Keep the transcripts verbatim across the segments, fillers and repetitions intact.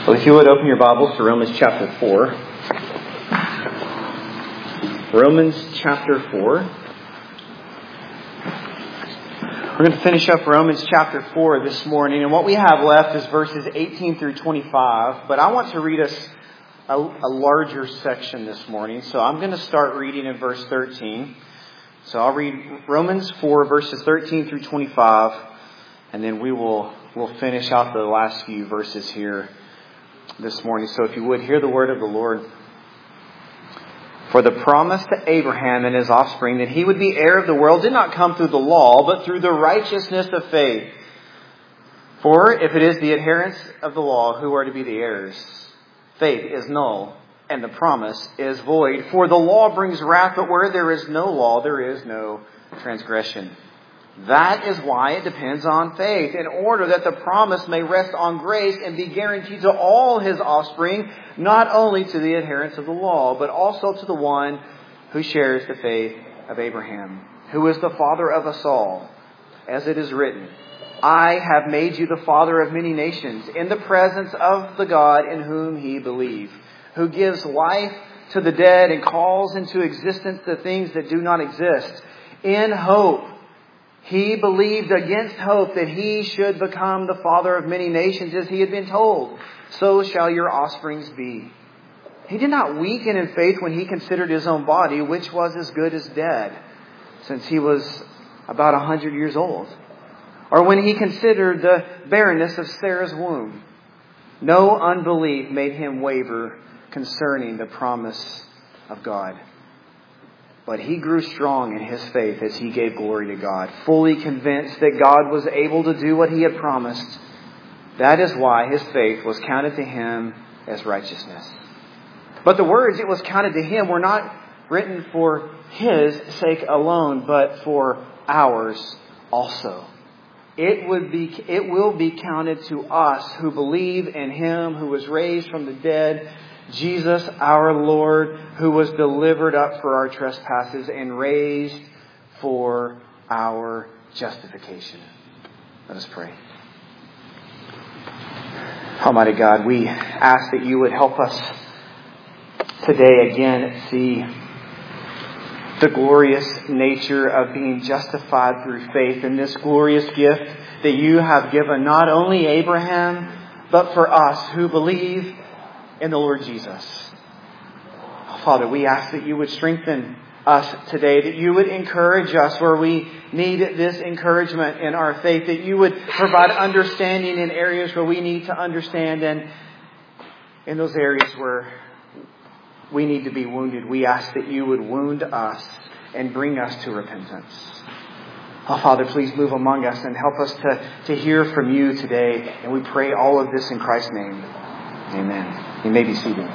Well, if you would open your Bibles to Romans chapter four. Romans chapter four. We're going to finish up Romans chapter four this morning. And what we have left is verses eighteen through twenty-five. But I want to read us a, a larger section this morning. So I'm going to start reading in verse thirteen. So I'll read Romans four, verses thirteen through twenty-five. And then we will we'll finish out the last few verses here this morning. So if you would, hear the word of the Lord. For the promise to Abraham and his offspring that he would be heir of the world did not come through the law, but through the righteousness of faith. For if it is the adherents of the law who are to be the heirs, faith is null and the promise is void. For the law brings wrath, but where there is no law, there is no transgression. That is why it depends on faith, in order that the promise may rest on grace and be guaranteed to all his offspring, not only to the adherents of the law, but also to the one who shares the faith of Abraham, who is the father of us all. As it is written, I have made you the father of many nations, in the presence of the God in whom he believed, who gives life to the dead and calls into existence the things that do not exist, in hope. He believed against hope that he should become the father of many nations, as he had been told, so shall your offsprings be. He did not weaken in faith when he considered his own body, which was as good as dead, since he was about a hundred years old. Or when he considered the barrenness of Sarah's womb. No unbelief made him waver concerning the promise of God. But he grew strong in his faith as he gave glory to God, fully convinced that God was able to do what he had promised. That is why his faith was counted to him as righteousness. But the words "it was counted to him" were not written for his sake alone, but for ours also. It would be, it will be counted to us who believe in him who was raised from the dead, Jesus our Lord, who was delivered up for our trespasses and raised for our justification. Let us pray. Almighty God, we ask that you would help us today again see the glorious nature of being justified through faith, and this glorious gift that you have given not only Abraham, but for us who believe in the Lord Jesus. Father, we ask that you would strengthen us today, that you would encourage us where we need this encouragement in our faith, that you would provide understanding in areas where we need to understand, and in those areas where we need to be wounded, we ask that you would wound us and bring us to repentance. Oh, Father, please move among us and help us to, to hear from you today. And we pray all of this in Christ's name. Amen. You may be seated.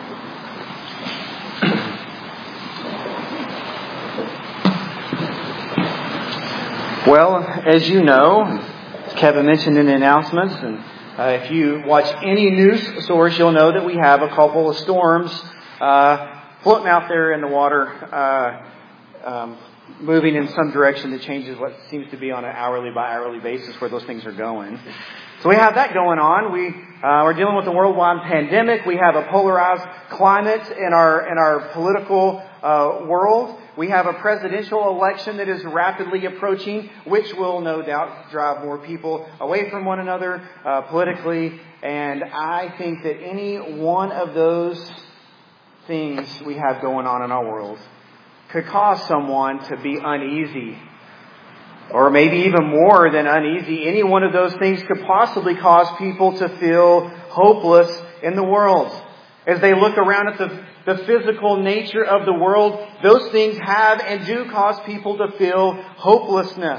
Well, as you know, as Kevin mentioned in the announcements, and uh, if you watch any news source, you'll know that we have a couple of storms uh, floating out there in the water, uh, um, moving in some direction that changes what seems to be on an hourly by hourly basis where those things are going. So we have that going on. We uh, we're dealing with a worldwide pandemic. We have a polarized climate in our in our political uh, world. We have a presidential election that is rapidly approaching, which will no doubt drive more people away from one another uh, politically. And I think that any one of those things we have going on in our world could cause someone to be uneasy. Or maybe even more than uneasy. Any one of those things could possibly cause people to feel hopeless in the world. As they look around at the, the physical nature of the world, those things have and do cause people to feel hopelessness.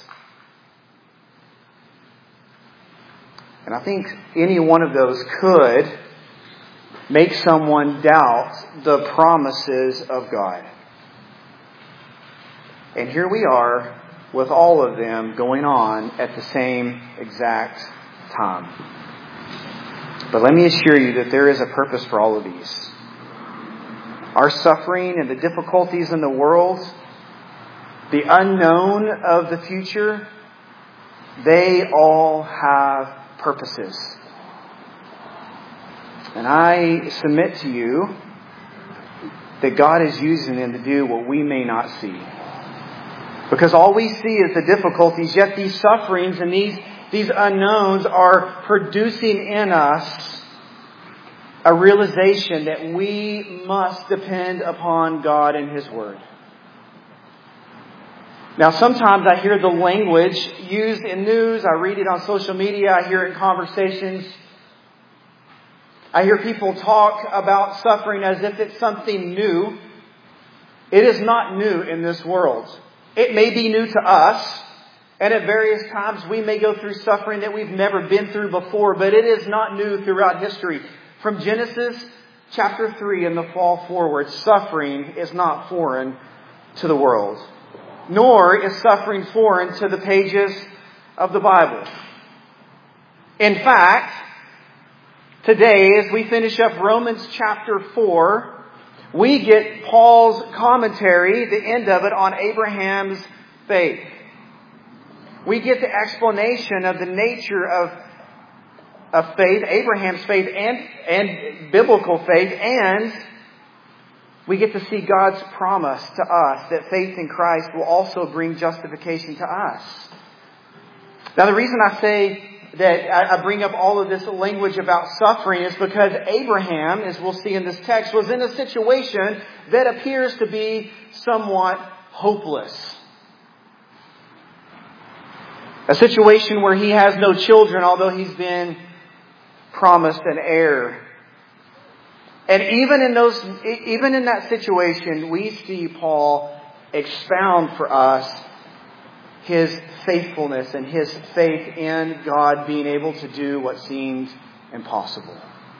And I think any one of those could make someone doubt the promises of God. And here we are, with all of them going on at the same exact time. But let me assure you that there is a purpose for all of these. Our suffering and the difficulties in the world, the unknown of the future, they all have purposes. And I submit to you that God is using them to do what we may not see. Because all we see is the difficulties, yet these sufferings and these, these unknowns are producing in us a realization that we must depend upon God and His Word. Now, sometimes I hear the language used in news. I read it on social media. I hear it in conversations. I hear people talk about suffering as if it's something new. It is not new in this world. It may be new to us. And at various times we may go through suffering that we've never been through before. But it is not new throughout history. From Genesis chapter three in the fall forward, suffering is not foreign to the world. Nor is suffering foreign to the pages of the Bible. In fact, today, as we finish up Romans chapter four, we get Paul's commentary, the end of it, on Abraham's faith. We get the explanation of the nature of, of faith, Abraham's faith and, and biblical faith, and we get to see God's promise to us that faith in Christ will also bring justification to us. Now, the reason I say that I bring up all of this language about suffering is because Abraham, as we'll see in this text, was in a situation that appears to be somewhat hopeless. A situation where he has no children, although he's been promised an heir. And even in those, even in that situation, we see Paul expound for us his faithfulness and his faith in God being able to do what seemed impossible.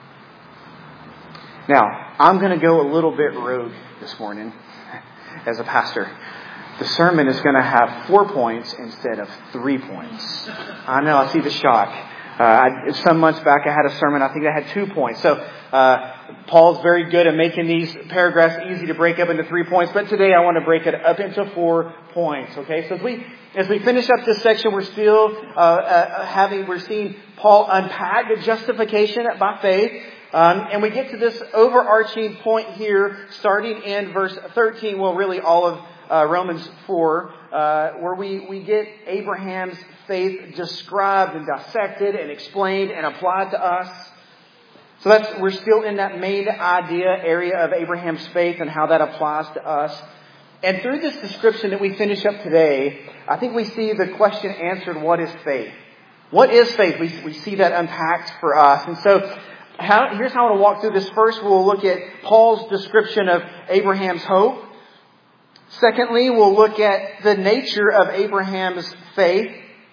Now, I'm going to go a little bit rogue this morning as a pastor. The sermon is going to have four points instead of three points. I know, I see the shock. Uh, I, some months back I had a sermon, I think I had two points. So, uh, Paul's very good at making these paragraphs easy to break up into three points, but today I want to break it up into four points. Okay, so as we as we finish up this section, we're still uh, uh, having we're seeing Paul unpack the justification by faith, um, and we get to this overarching point here, starting in verse thirteen. Well, really all of uh, Romans four, uh, where we we get Abraham's faith described and dissected and explained and applied to us. So that's, we're still in that main idea area of Abraham's faith and how that applies to us. And through this description that we finish up today, I think we see the question answered, what is faith? What is faith? We, we see that unpacked for us. And so how, here's how I want to walk through this. First, we'll look at Paul's description of Abraham's hope. Secondly, we'll look at the nature of Abraham's faith.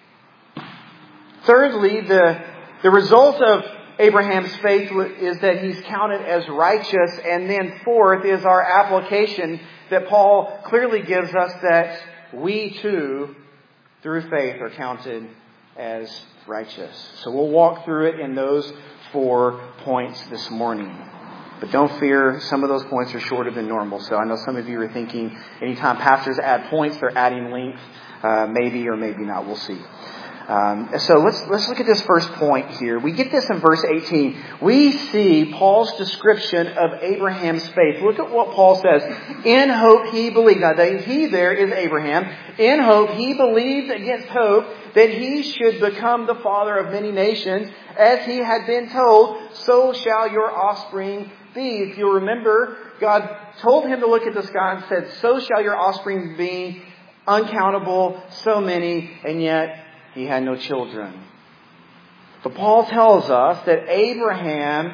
Thirdly, the, the result of Abraham's faith is that he's counted as righteous. And then fourth is our application that Paul clearly gives us, that we too, through faith, are counted as righteous. So we'll walk through it in those four points this morning. But don't fear, some of those points are shorter than normal. So I know some of you are thinking, anytime pastors add points, they're adding length. Uh, maybe or maybe not. We'll see. Um, so let's let's look at this first point here. We get this in verse eighteen. We see Paul's description of Abraham's faith. Look at what Paul says. In hope he believed. Now, the he there is Abraham. In hope he believed against hope that he should become the father of many nations, as he had been told, so shall your offspring be. If you remember, God told him to look at the sky and said, so shall your offspring be, uncountable, so many, and yet he had no children. But Paul tells us that Abraham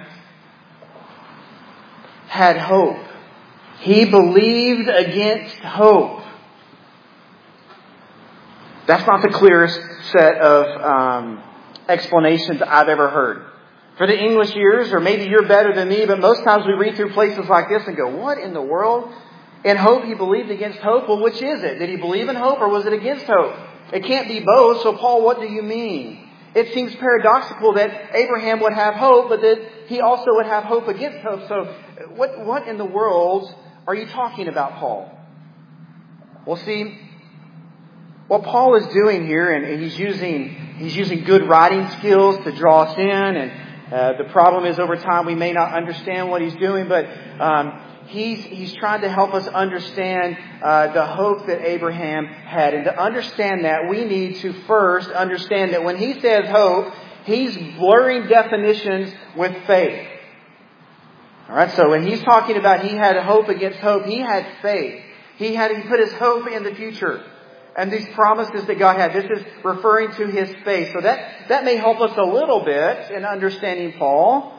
had hope. He believed against hope. That's not the clearest set of um, explanations I've ever heard. For the English ears, or maybe you're better than me, but most times we read through places like this and go, what in the world? In hope he believed against hope. Well, which is it? Did he believe in hope or was it against hope? It can't be both. So Paul, what do you mean? It seems paradoxical that Abraham would have hope, but that he also would have hope against hope. So what, what in the world are you talking about, Paul? Well, see, what Paul is doing here, and he's using, he's using good writing skills to draw us in, and Uh, the problem is over time we may not understand what He's doing, but um, He's, he's trying to help us understand uh, the hope that Abraham had. And to understand that, we need to first understand that when he says hope, he's blurring definitions with faith. All right, so when he's talking about he had hope against hope, he had faith. He had he put his hope in the future. And these promises that God had, this is referring to his faith. So that, that may help us a little bit in understanding Paul.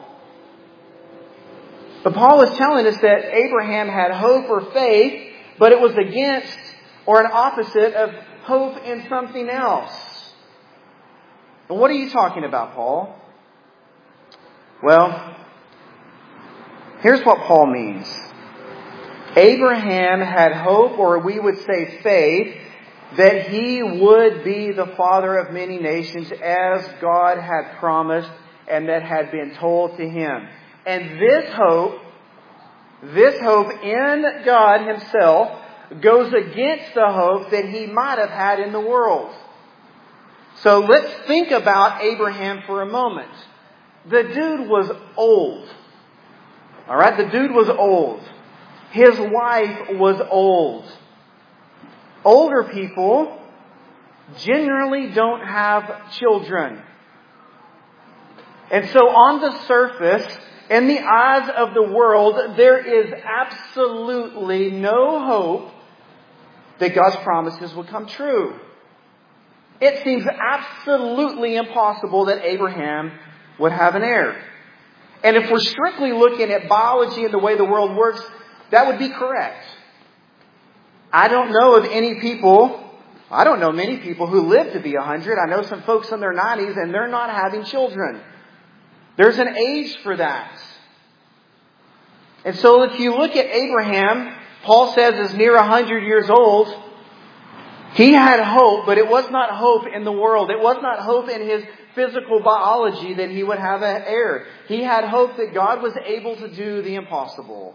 But Paul is telling us that Abraham had hope or faith, but it was against or an opposite of hope in something else. And what are you talking about, Paul? Well, here's what Paul means. Abraham had hope, or we would say faith, that he would be the father of many nations as God had promised and that had been told to him. And this hope, this hope in God Himself goes against the hope that he might have had in the world. So let's think about Abraham for a moment. The dude was old. All right, the dude was old. His wife was old. Older people generally don't have children. And so on the surface, in the eyes of the world, there is absolutely no hope that God's promises will come true. It seems absolutely impossible that Abraham would have an heir. And if we're strictly looking at biology and the way the world works, that would be correct. I don't know of any people, I don't know many people who live to be one hundred. I know some folks in their nineties and they're not having children. There's an age for that. And so if you look at Abraham, Paul says is near one hundred years old. He had hope, but it was not hope in the world. It was not hope in his physical biology that he would have an heir. He had hope that God was able to do the impossible.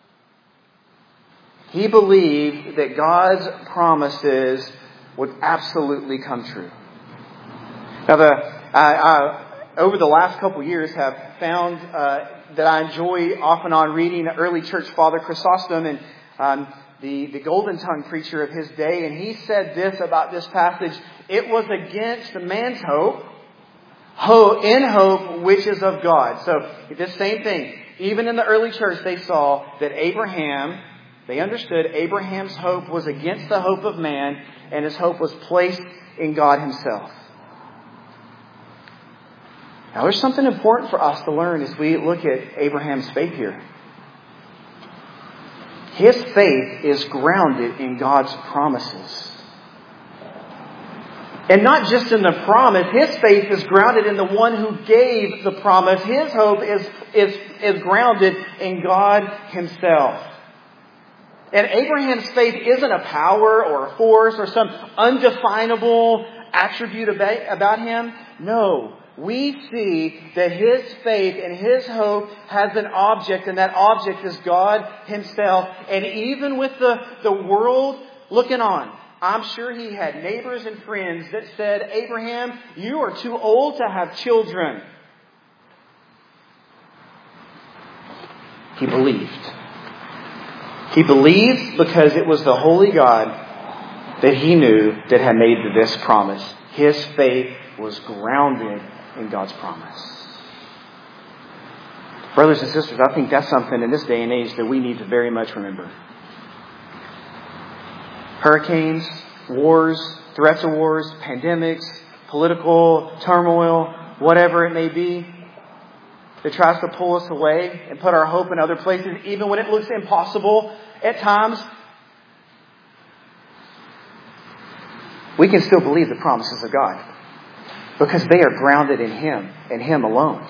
He believed that God's promises would absolutely come true. Now, the, I, I, over the last couple years, have found uh, that I enjoy off and on reading the early church father Chrysostom and um, the, the golden tongue preacher of his day. And he said this about this passage: it was against man's hope, hope in hope which is of God. So this same thing. Even in the early church, they saw that Abraham, they understood Abraham's hope was against the hope of man, and his hope was placed in God Himself. Now, there's something important for us to learn as we look at Abraham's faith here. His faith is grounded in God's promises. And not just in the promise. His faith is grounded in the one who gave the promise. His hope is, is, is grounded in God Himself. And Abraham's faith isn't a power or a force or some undefinable attribute about him. No. We see that his faith and his hope has an object, and that object is God Himself. And even with the, the world looking on, I'm sure he had neighbors and friends that said, Abraham, you are too old to have children. He believed. He believed because it was the holy God that he knew that had made this promise. His faith was grounded in God's promise. Brothers and sisters, I think that's something in this day and age that we need to very much remember. Hurricanes, wars, threats of wars, pandemics, political turmoil, whatever it may be, that tries to pull us away and put our hope in other places, even when it looks impossible at times. We can still believe the promises of God because they are grounded in Him and Him alone.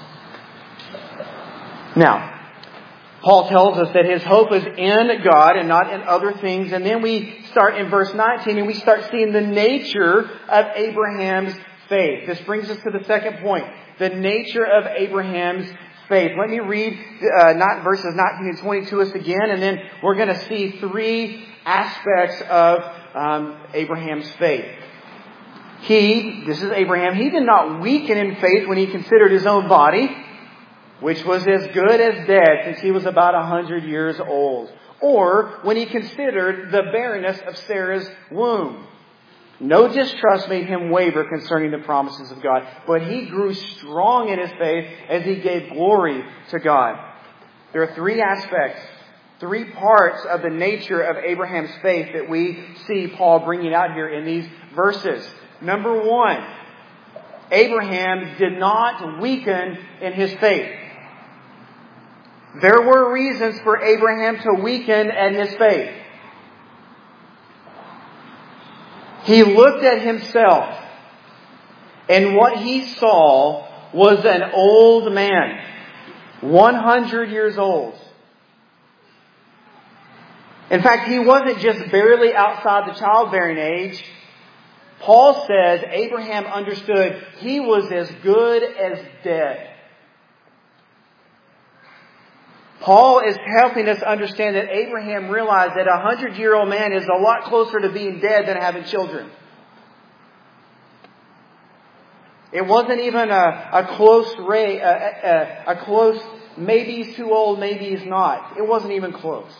Now, Paul tells us that his hope is in God and not in other things. And then we start in verse nineteen and we start seeing the nature of Abraham's faith. This brings us to the second point. The nature of Abraham's faith. Let me read uh, not verses nineteen and twenty to us again, and then we're going to see three aspects of um, Abraham's faith. He, this is Abraham, he did not weaken in faith when he considered his own body. which was as good as dead since he was about a hundred years old. Or when he considered the barrenness of Sarah's womb. No distrust made him waver concerning the promises of God, but he grew strong in his faith as he gave glory to God. There are three aspects, three parts of the nature of Abraham's faith that we see Paul bringing out here in these verses. Number one, Abraham did not weaken in his faith. There were reasons for Abraham to weaken in his faith. He looked at himself, and what he saw was an old man, one hundred years old. In fact, he wasn't just barely outside the childbearing age. Paul says Abraham understood he was as good as dead. Paul is helping us understand that Abraham realized that a hundred-year-old man is a lot closer to being dead than having children. It wasn't even a, a close ray, a, a, a close, maybe he's too old, maybe he's not. It wasn't even close.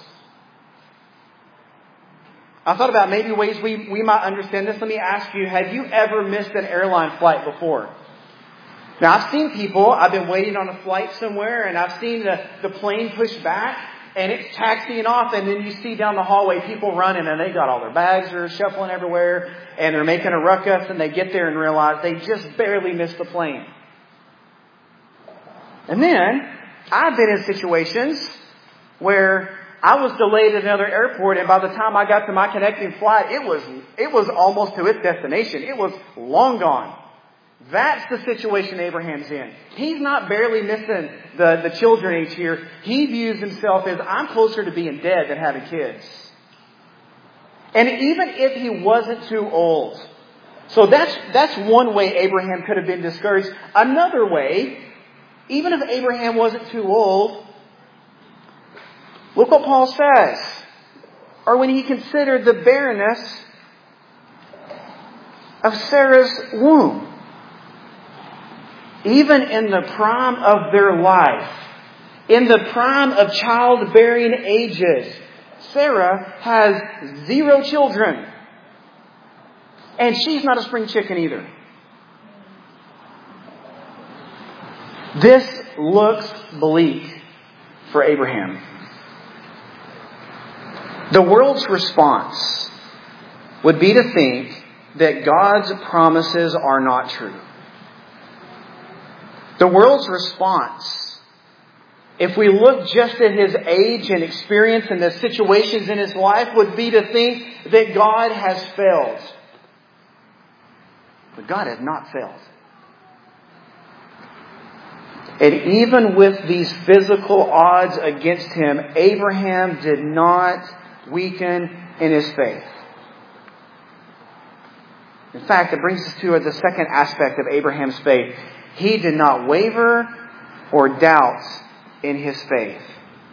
I thought about maybe ways we, we might understand this. Let me ask you, have you ever missed an airline flight before? Now, I've seen people, I've been waiting on a flight somewhere, and I've seen the, the plane push back, and it's taxiing off, and then you see down the hallway people running, and they got all their bags, they're shuffling everywhere, and they're making a ruckus, and they get there and realize they just barely missed the plane. And then, I've been in situations where I was delayed at another airport, and by the time I got to my connecting flight, it was it was almost to its destination. It was long gone. That's the situation Abraham's in. He's not barely missing the, the children each year. He views himself as, I'm closer to being dead than having kids. And even if he wasn't too old. So that's, that's one way Abraham could have been discouraged. Another way, even if Abraham wasn't too old, look what Paul says. Or when he considered the barrenness of Sarah's womb. Even in the prime of their life, in the prime of childbearing ages, Sarah has zero children. And she's not a spring chicken either. This looks bleak for Abraham. The world's response would be to think that God's promises are not true. The world's response, if we look just at his age and experience and the situations in his life, would be to think that God has failed. But God has not failed. And even with these physical odds against him, Abraham did not weaken in his faith. In fact, it brings us to the second aspect of Abraham's faith. He did not waver or doubt in his faith.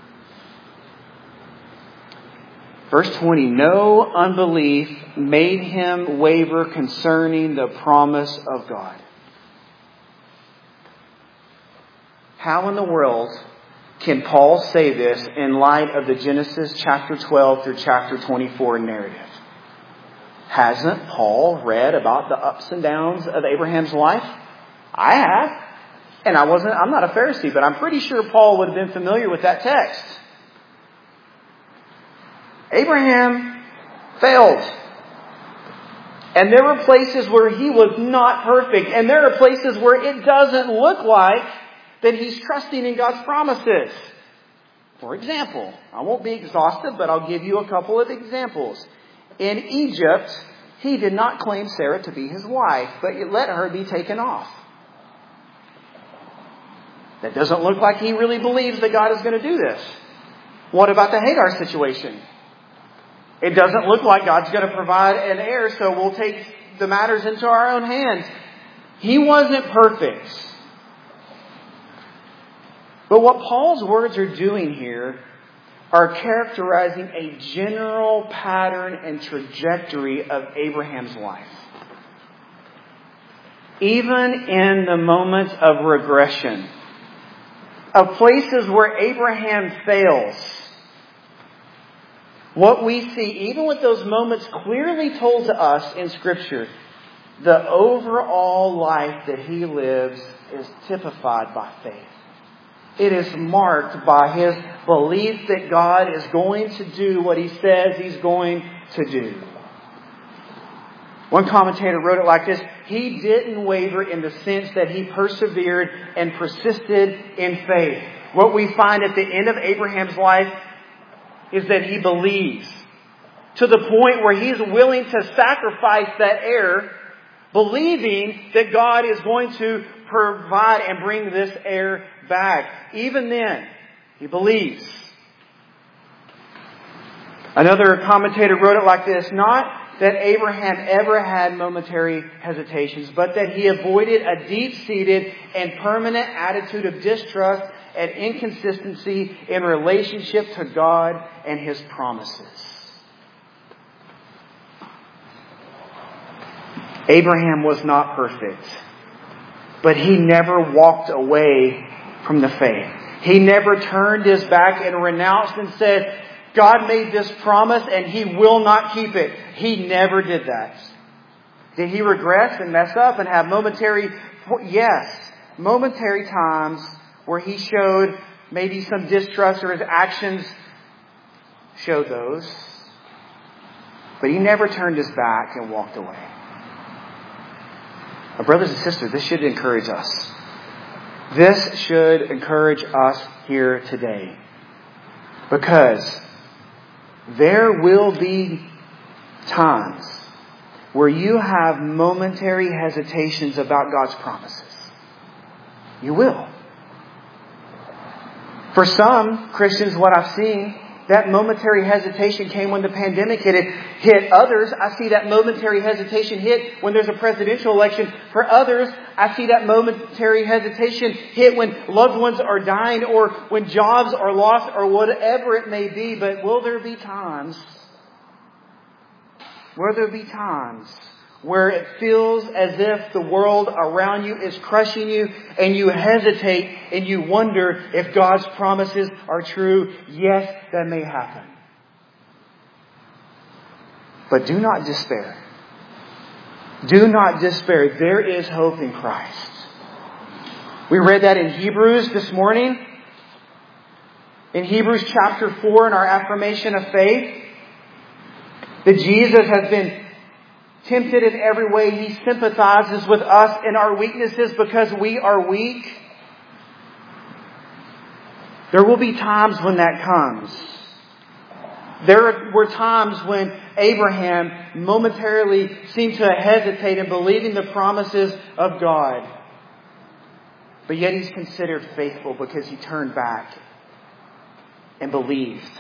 Verse twenty, no unbelief made him waver concerning the promise of God. How in the world can Paul say this in light of the Genesis chapter twelve through chapter twenty-four narrative? Hasn't Paul read about the ups and downs of Abraham's life? I have. And I wasn't, I'm not a Pharisee, but I'm pretty sure Paul would have been familiar with that text. Abraham failed. And there were places where he was not perfect. And there are places where it doesn't look like that he's trusting in God's promises. For example, I won't be exhaustive, but I'll give you a couple of examples. In Egypt, he did not claim Sarah to be his wife, but he let her be taken off. That doesn't look like he really believes that God is going to do this. What about the Hagar situation? It doesn't look like God's going to provide an heir, so we'll take the matters into our own hands. He wasn't perfect. But what Paul's words are doing here are characterizing a general pattern and trajectory of Abraham's life. Even in the moments of regression, of places where Abraham fails, what we see, even with those moments clearly told to us in Scripture, the overall life that he lives is typified by faith. It is marked by his belief that God is going to do what He says He's going to do. One commentator wrote it like this: he didn't waver in the sense that he persevered and persisted in faith. What we find at the end of Abraham's life is that he believes, to the point where he's willing to sacrifice that heir, believing that God is going to provide and bring this heir back. Even then, he believes. Another commentator wrote it like this: not that Abraham ever had momentary hesitations, but that he avoided a deep-seated and permanent attitude of distrust and inconsistency in relationship to God and His promises. Abraham was not perfect, but he never walked away from the faith. He never turned his back and renounced and said, God made this promise and He will not keep it. He never did that. Did he regress and mess up and have momentary, yes, momentary times where he showed maybe some distrust, or his actions showed those. But he never turned his back and walked away. Now, brothers and sisters, this should encourage us. This should encourage us here today. Because there will be times where you have momentary hesitations about God's promises. You will. For some Christians, what I've seen, that momentary hesitation came when the pandemic hit. It hit others. I see that momentary hesitation hit when there's a presidential election. For others, I see that momentary hesitation hit when loved ones are dying, or when jobs are lost, or whatever it may be. But will there be times, will there be times where it feels as if the world around you is crushing you, and you hesitate and you wonder if God's promises are true? Yes, that may happen. But do not despair. Do not despair. There is hope in Christ. We read that in Hebrews this morning. In Hebrews chapter four, in our affirmation of faith, that Jesus has been tempted in every way. He sympathizes with us in our weaknesses because we are weak. There will be times when that comes. There were times when Abraham momentarily seemed to hesitate in believing the promises of God. But yet he's considered faithful because he turned back and believed.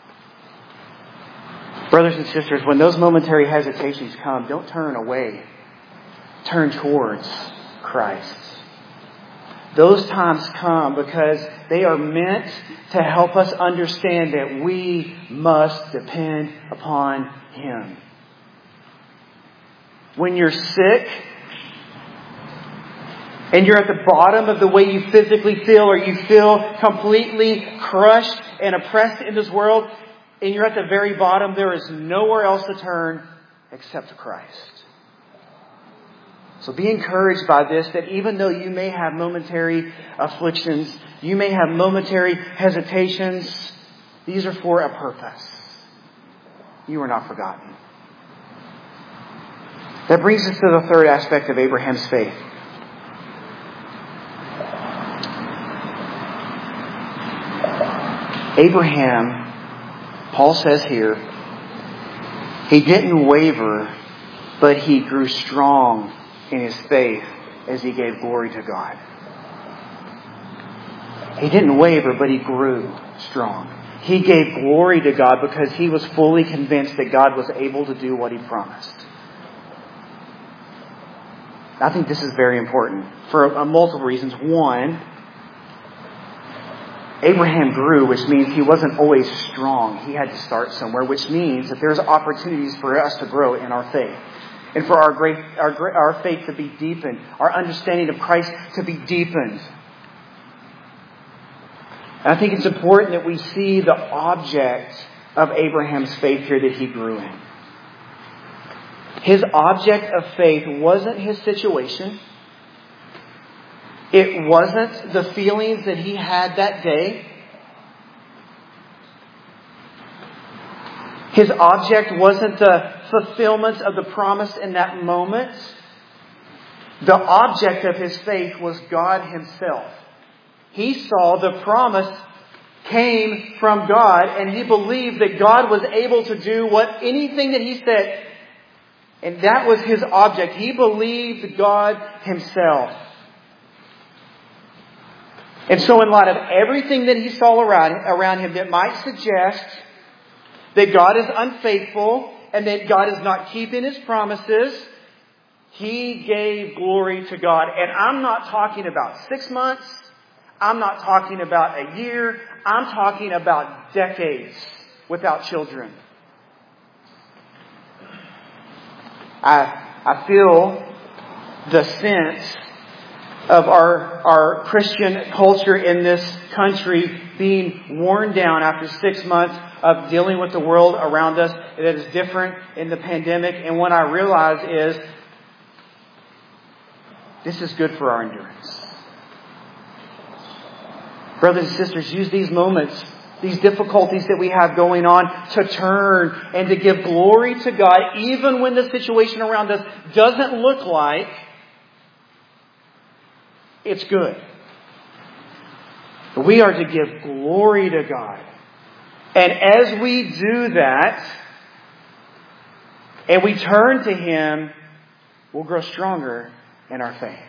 Brothers and sisters, when those momentary hesitations come, don't turn away. Turn towards Christ. Those times come because they are meant to help us understand that we must depend upon Him. When you're sick and you're at the bottom of the way you physically feel, or you feel completely crushed and oppressed in this world, and you're at the very bottom, there is nowhere else to turn except to Christ. So be encouraged by this, that even though you may have momentary afflictions, you may have momentary hesitations, these are for a purpose. You are not forgotten. That brings us to the third aspect of Abraham's faith. Abraham, Paul says here, he didn't waver, but he grew strong in his faith as he gave glory to God. He didn't waver, but he grew strong. He gave glory to God because he was fully convinced that God was able to do what He promised. I think this is very important for multiple reasons. One, Abraham grew, which means he wasn't always strong. He had to start somewhere, which means that there's opportunities for us to grow in our faith. And for our great, our, our faith to be deepened, our understanding of Christ to be deepened. And I think it's important that we see the object of Abraham's faith here that he grew in. His object of faith wasn't his situation. It wasn't the feelings that he had that day. His object wasn't the fulfillment of the promise in that moment. The object of his faith was God Himself. He saw the promise came from God, and he believed that God was able to do what anything that he said. And that was his object. He believed God Himself. And so in light of everything that he saw around, around him that might suggest that God is unfaithful and that God is not keeping His promises, he gave glory to God. And I'm not talking about six months. I'm not talking about a year. I'm talking about decades without children. I, I feel the sense of our, our Christian culture in this country being worn down after six months of dealing with the world around us that is different in the pandemic. And what I realize is this is good for our endurance. Brothers and sisters, use these moments, these difficulties that we have going on, to turn and to give glory to God, even when the situation around us doesn't look like it's good. We are to give glory to God. And as we do that, and we turn to Him, we'll grow stronger in our faith.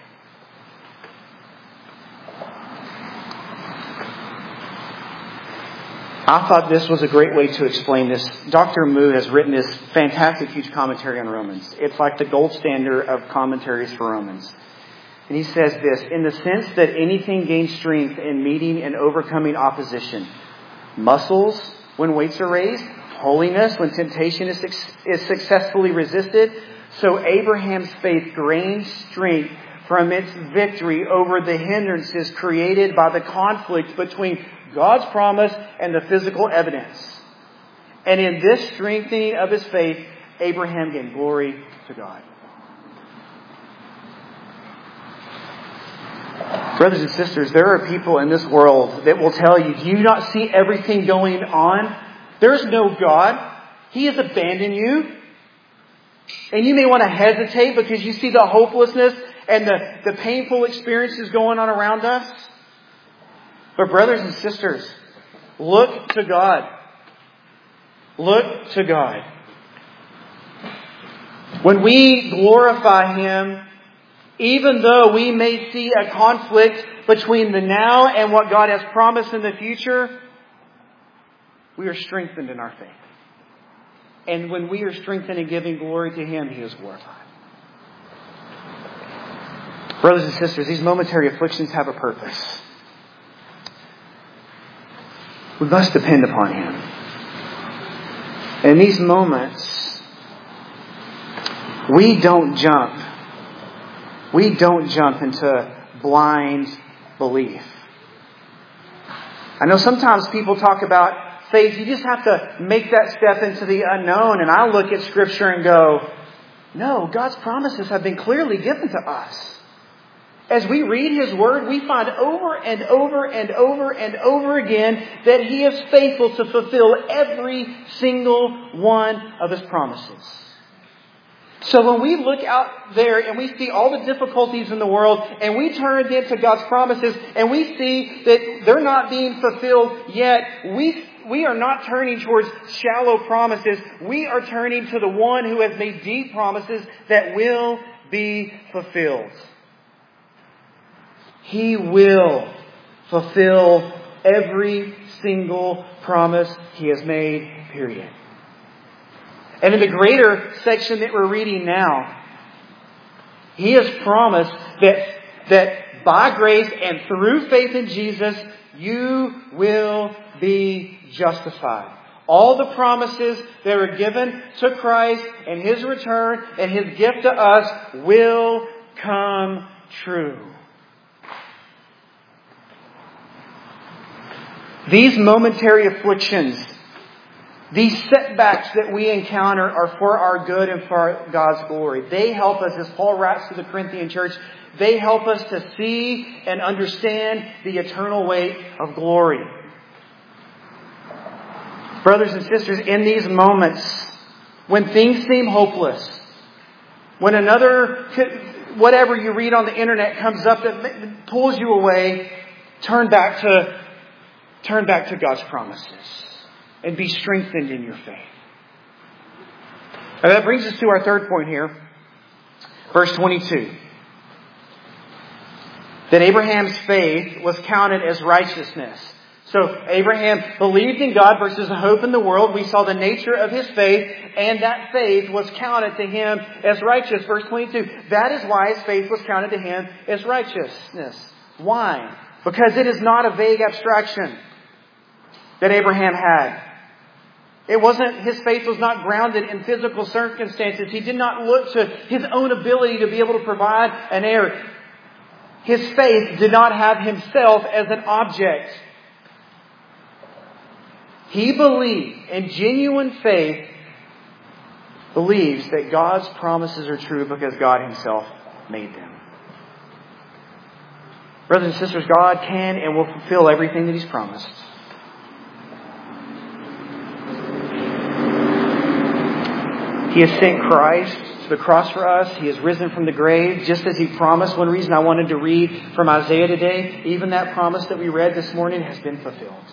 I thought this was a great way to explain this. Doctor Moo has written this fantastic, huge commentary on Romans. It's like the gold standard of commentaries for Romans. And he says this: in the sense that anything gains strength in meeting and overcoming opposition. Muscles when weights are raised. Holiness when temptation is, is successfully resisted. So Abraham's faith gained strength from its victory over the hindrances created by the conflict between God's promise and the physical evidence. And in this strengthening of his faith, Abraham gave glory to God. Brothers and sisters, there are people in this world that will tell you, do you not see everything going on? There's no God. He has abandoned you. And you may want to hesitate because you see the hopelessness and the, the painful experiences going on around us. But brothers and sisters, look to God. Look to God. When we glorify Him, even though we may see a conflict between the now and what God has promised in the future, we are strengthened in our faith. And when we are strengthened in giving glory to Him, He is glorified. Brothers and sisters, these momentary afflictions have a purpose. We must depend upon Him. In these moments, we don't jump. We don't jump into blind belief. I know sometimes people talk about faith. You just have to make that step into the unknown. And I look at Scripture and go, no, God's promises have been clearly given to us. As we read His Word, we find over and over and over and over again that He is faithful to fulfill every single one of His promises. So when we look out there and we see all the difficulties in the world and we turn into God's promises and we see that they're not being fulfilled yet, we we are not turning towards shallow promises. We are turning to the one who has made deep promises that will be fulfilled. He will fulfill every single promise He has made, period. And in the greater section that we're reading now, He has promised that, that by grace and through faith in Jesus, you will be justified. All the promises that were given to Christ and His return and His gift to us will come true. These momentary afflictions, these setbacks that we encounter are for our good and for God's glory. They help us, as Paul writes to the Corinthian church, they help us to see and understand the eternal weight of glory. Brothers and sisters, in these moments, when things seem hopeless, when another, whatever you read on the internet comes up that pulls you away, turn back to, turn back to God's promises and be strengthened in your faith. And that brings us to our third point here. Verse twenty-two. That Abraham's faith was counted as righteousness. So Abraham believed in God versus a hope in the world. We saw the nature of his faith, and that faith was counted to him as righteous. Verse twenty-two. That is why his faith was counted to him as righteousness. Why? Because it is not a vague abstraction that Abraham had. It wasn't, his faith was not grounded in physical circumstances. He did not look to his own ability to be able to provide an heir. His faith did not have himself as an object. He believed, and genuine faith believes that God's promises are true because God Himself made them. Brothers and sisters, God can and will fulfill everything that He's promised. He has sent Christ to the cross for us. He has risen from the grave, just as He promised. One reason I wanted to read from Isaiah today, even that promise that we read this morning has been fulfilled.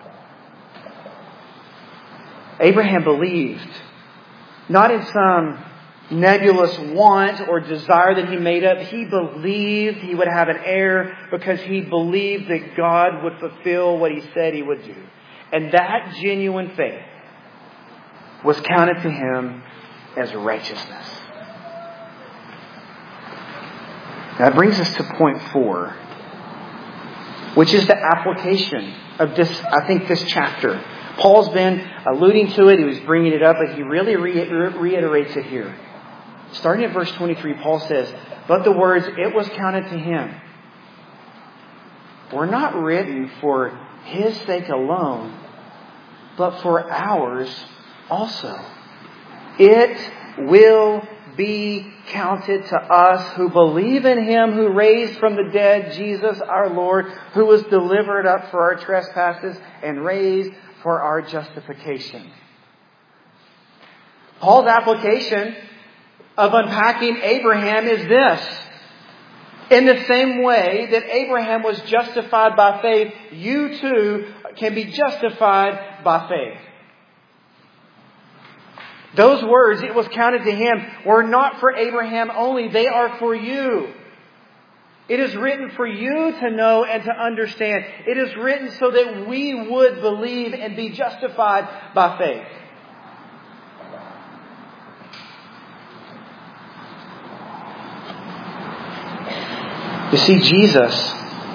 Abraham believed, not in some nebulous want or desire that he made up. He believed he would have an heir because he believed that God would fulfill what He said He would do. And that genuine faith was counted to him as righteousness. That brings us to point four, which is the application of this, I think, this chapter. Paul's been alluding to it. He was bringing it up, but he really re- reiterates it here. Starting at verse twenty-three, Paul says, "But the words, 'it was counted to him,' were not written for his sake alone, but for ours also. It will be counted to us who believe in Him who raised from the dead Jesus our Lord, who was delivered up for our trespasses and raised for our justification." Paul's application of unpacking Abraham is this. In the same way that Abraham was justified by faith, you too can be justified by faith. Those words, "it was counted to him," were not for Abraham only. They are for you. It is written for you to know and to understand. It is written so that we would believe and be justified by faith. You see, Jesus,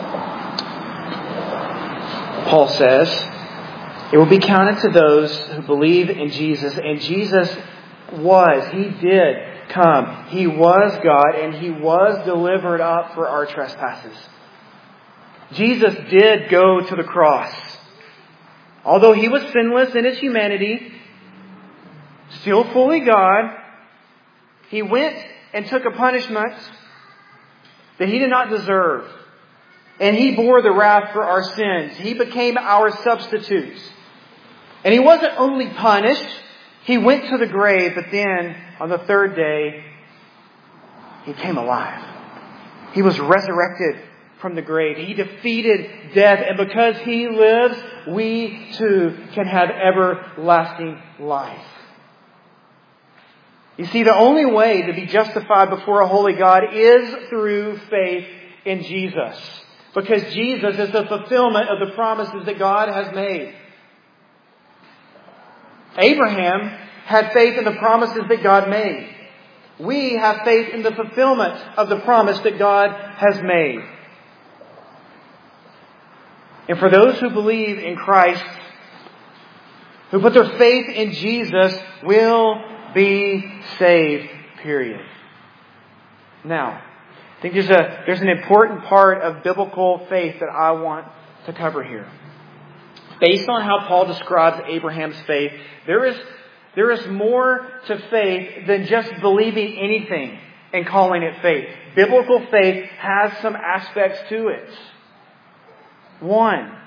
Paul says, it will be counted to those who believe in Jesus. And Jesus was, He did come. He was God, and He was delivered up for our trespasses. Jesus did go to the cross. Although He was sinless in His humanity, still fully God, He went and took a punishment that He did not deserve. And He bore the wrath for our sins. He became our substitute. And He wasn't only punished, He went to the grave, but then on the third day, He came alive. He was resurrected from the grave. He defeated death. And because He lives, we too can have everlasting life. You see, the only way to be justified before a holy God is through faith in Jesus. Because Jesus is the fulfillment of the promises that God has made. Abraham had faith in the promises that God made. We have faith in the fulfillment of the promise that God has made. And for those who believe in Christ, who put their faith in Jesus, will be saved, period. Now, I think there's a there's an important part of biblical faith that I want to cover here. based on how Paul describes Abraham's faith, there is, there is more to faith than just believing anything and calling it faith. Biblical faith has some aspects to it. One,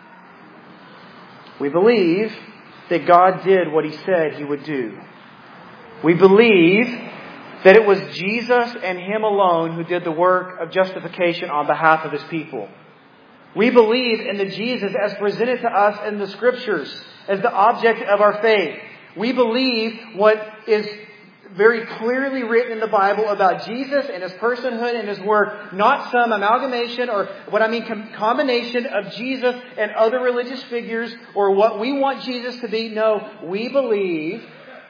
we believe that God did what He said He would do. We believe that it was Jesus and Him alone who did the work of justification on behalf of His people. We believe in the Jesus as presented to us in the Scriptures as the object of our faith. We believe what is very clearly written in the Bible about Jesus and His personhood and His work, not some amalgamation or what I mean com- combination of Jesus and other religious figures or what we want Jesus to be. No, we believe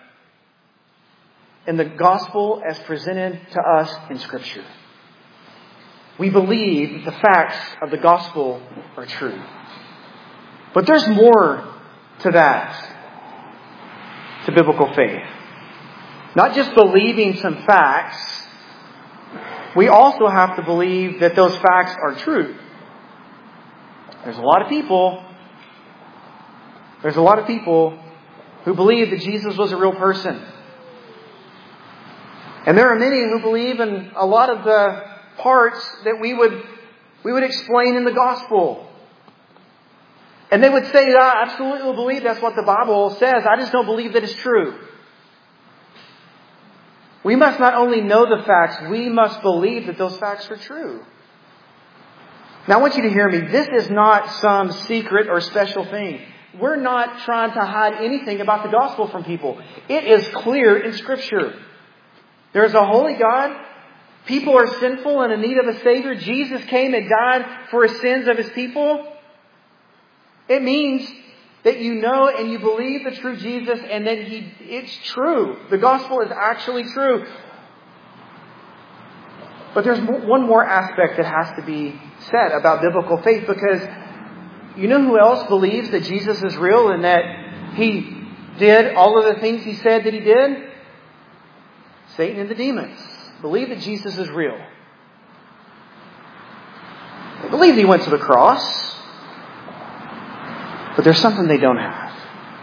in the gospel as presented to us in Scripture. We believe that the facts of the gospel are true. But there's more to that, to biblical faith. Not just believing some facts, we also have to believe that those facts are true. There's a lot of people, there's a lot of people who believe that Jesus was a real person. And there are many who believe in a lot of the parts that we would we would explain in the gospel. And they would say, I absolutely believe that's what the Bible says. I just don't believe that it's true. We must not only know the facts, we must believe that those facts are true. Now I want you to hear me. This is not some secret or special thing. We're not trying to hide anything about the gospel from people. It is clear in Scripture. There is a holy God. People are sinful and in need of a Savior. Jesus came and died for the sins of His people. It means that you know and you believe the true Jesus and that He, it's true. The gospel is actually true. But there's one more aspect that has to be said about biblical faith, because you know who else believes that Jesus is real and that He did all of the things He said that He did? Satan and the demons believe that Jesus is real. They believe He went to the cross. But there's something they don't have.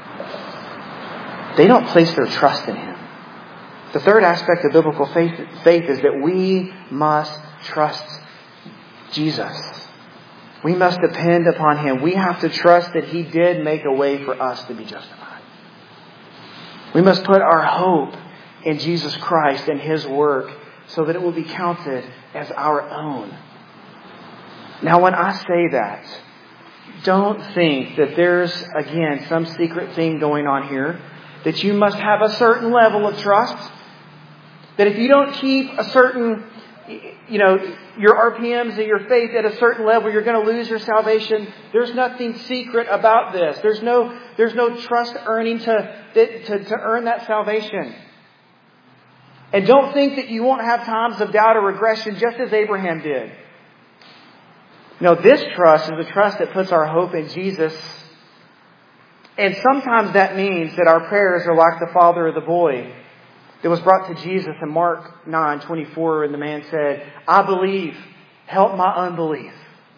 They don't place their trust in Him. The third aspect of biblical faith, faith is that we must trust Jesus. We must depend upon Him. We have to trust that He did make a way for us to be justified. We must put our hope in Jesus Christ and His work so that it will be counted as our own. Now, when I say that, don't think that there's, again, some secret thing going on here. That you must have a certain level of trust. That if you don't keep a certain, you know, your R P Ms and your faith at a certain level, you're going to lose your salvation. There's nothing secret about this. There's no, there's no trust earning to, to, to earn that salvation. And don't think that you won't have times of doubt or regression just as Abraham did. No, this trust is a trust that puts our hope in Jesus. And sometimes that means that our prayers are like the father of the boy that was brought to Jesus in Mark nine twenty-four, and the man said, I believe, help my unbelief.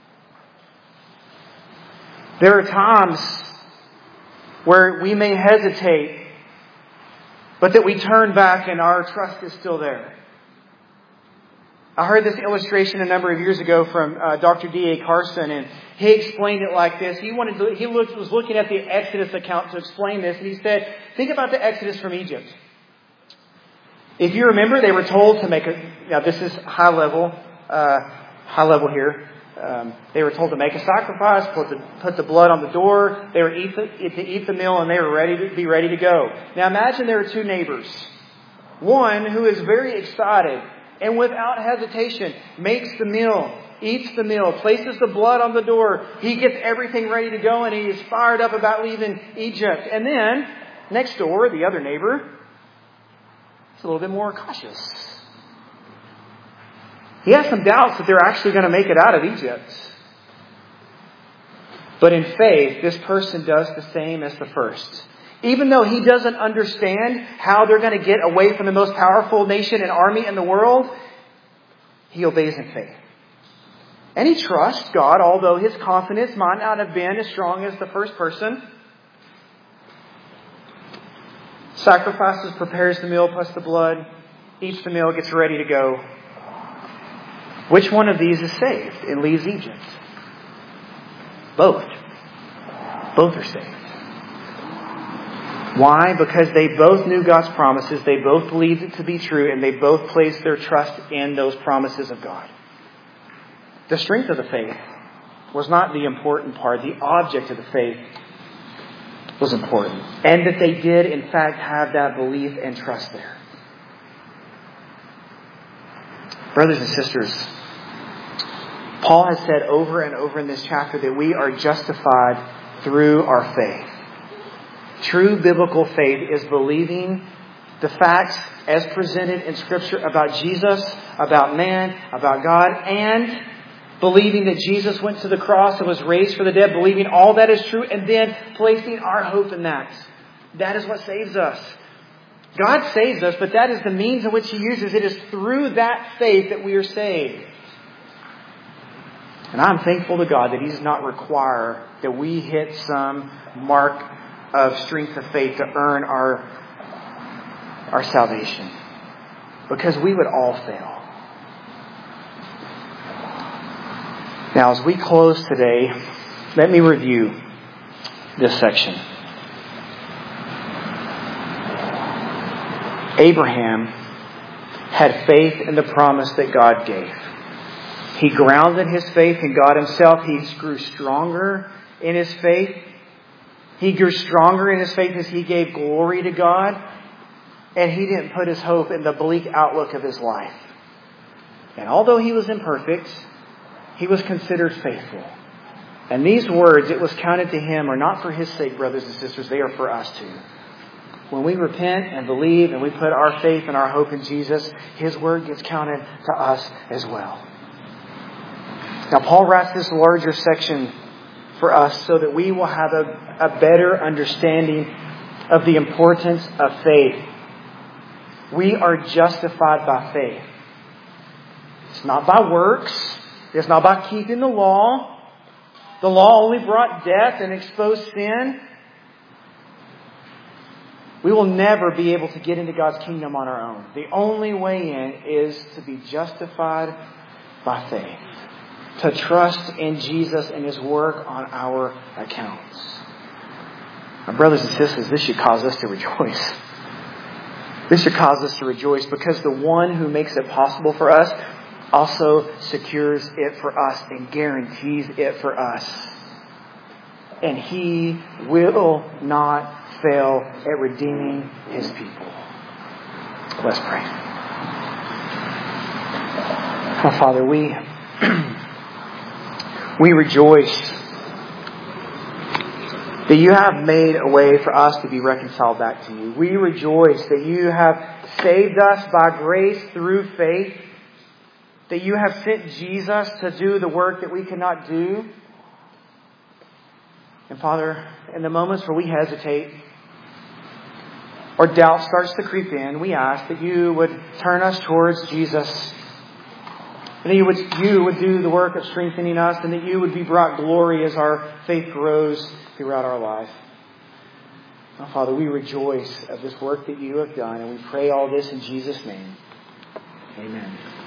There are times where we may hesitate, but that we turn back and our trust is still there. I heard this illustration a number of years ago from uh, Doctor D A Carson, and he explained it like this. He wanted to, he looked, was looking at the Exodus account to explain this, and he said, think about the Exodus from Egypt. If you remember, they were told to make a, now this is high level, uh, high level here. Um, they were told to make a sacrifice, put the, put the blood on the door. They were eat the, to eat the meal, and they were ready to be ready to go. Now imagine there are two neighbors. One who is very excited and without hesitation makes the meal, eats the meal, places the blood on the door. He gets everything ready to go, and he is fired up about leaving Egypt. And then next door, the other neighbor is a little bit more cautious. He has some doubts that they're actually going to make it out of Egypt. But in faith, this person does the same as the first. Even though he doesn't understand how they're going to get away from the most powerful nation and army in the world, he obeys in faith. And he trusts God, although his confidence might not have been as strong as the first person. Sacrifices, prepares the meal plus the blood. Eats the meal, gets ready to go. Which one of these is saved and leaves Egypt? Both. Both are saved. Why? Because they both knew God's promises. They both believed it to be true. And they both placed their trust in those promises of God. The strength of the faith was not the important part. The object of the faith was important. And that they did, in fact, have that belief and trust there. Brothers and sisters, Paul has said over and over in this chapter that we are justified through our faith. True biblical faith is believing the facts as presented in Scripture about Jesus, about man, about God, and believing that Jesus went to the cross and was raised for the dead, believing all that is true, and then placing our hope in that. That is what saves us. God saves us, but that is the means in which He uses. It is through that faith that we are saved. And I'm thankful to God that He does not require that we hit some mark of strength of faith to earn our, our salvation. Because we would all fail. Now, as we close today, let me review this section. Abraham had faith in the promise that God gave. He grounded his faith in God Himself. He grew stronger in his faith. He grew stronger in his faith as he gave glory to God. And he didn't put his hope in the bleak outlook of his life. And although he was imperfect, he was considered faithful. And these words, it was counted to him, are not for his sake, brothers and sisters. They are for us too. When we repent and believe and we put our faith and our hope in Jesus, His word gets counted to us as well. Now, Paul writes this larger section for us so that we will have a, a better understanding of the importance of faith. We are justified by faith. It's not by works. It's not by keeping the law. The law only brought death and exposed sin. We will never be able to get into God's kingdom on our own. The only way in is to be justified by faith. To trust in Jesus and His work on our accounts. My brothers and sisters, this should cause us to rejoice. This should cause us to rejoice because the one who makes it possible for us also secures it for us and guarantees it for us. And He will not fail at redeeming His people. Let's pray. Oh, Father, we we rejoice that You have made a way for us to be reconciled back to You. We rejoice that You have saved us by grace through faith. That You have sent Jesus to do the work that we cannot do. And Father, in the moments where we hesitate or doubt starts to creep in, we ask that You would turn us towards Jesus. And that you would, you would do the work of strengthening us, and that You would be brought glory as our faith grows throughout our life. Now, Father, we rejoice of this work that You have done, and we pray all this in Jesus' name. Amen.